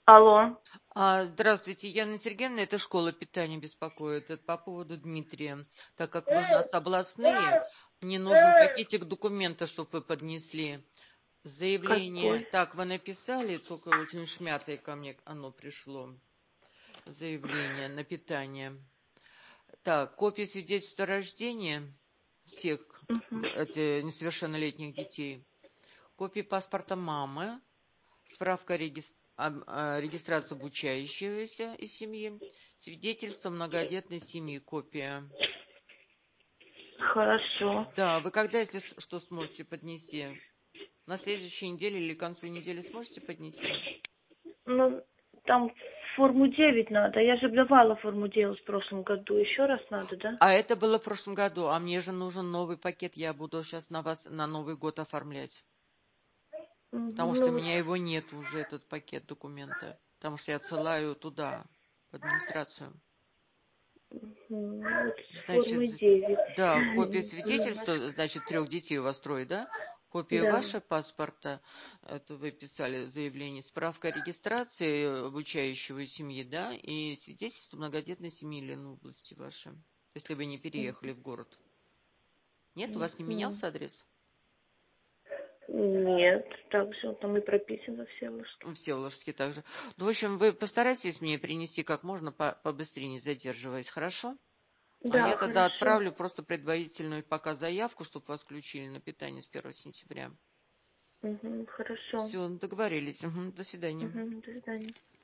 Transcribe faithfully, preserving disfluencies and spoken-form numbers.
Алло. А, Здравствуйте, Яна Сергеевна, это школа питания беспокоит. Это по поводу Дмитрия. Так как вы у нас областные, мне нужен пакетик документов, чтобы вы поднесли. Заявление. Какой? Так, вы написали, только очень шмятое ко мне оно пришло. Заявление на питание. Так, копия свидетельства о рождении всех Мгм. эти, несовершеннолетних детей. Копия паспорта мамы. Справка о регис- об- о регистрации обучающегося из семьи, свидетельство многодетной семьи, копия. Хорошо. Да, вы когда, если с- что, сможете поднести? На следующей неделе или к концу недели сможете поднести? Ну, там форму девять надо. Я же давала форму девять в прошлом году. Еще раз надо, да? А это было в прошлом году, а мне же нужен новый пакет, я буду сейчас на вас на Новый год оформлять. Потому Мгм. что у Ну, меня его нет уже, этот пакет документа. Потому что я отсылаю туда, в администрацию. мгм, вот с Значит, формой з- девять. да, копия Мгм. свидетельства, значит, трех детей у вас трое, да? Копия Да. вашего паспорта, это вы писали заявление, справка о регистрации обучающего семьи, да, и свидетельство многодетной семьи Лены области вашей, если вы не переехали в город. Нет, у вас не Мгм. менялся адрес? Нет, так же там и прописано все ложки. В Всеволожске также. Ну, в общем, вы постарайтесь мне принести как можно по- побыстрее, не задерживаясь, хорошо? А Да, я тогда хорошо. отправлю просто предварительную пока заявку, чтобы вас включили на питание с первого сентября. Мгм, хорошо. Все, договорились. Мгм, до свидания. Мгм, до свидания.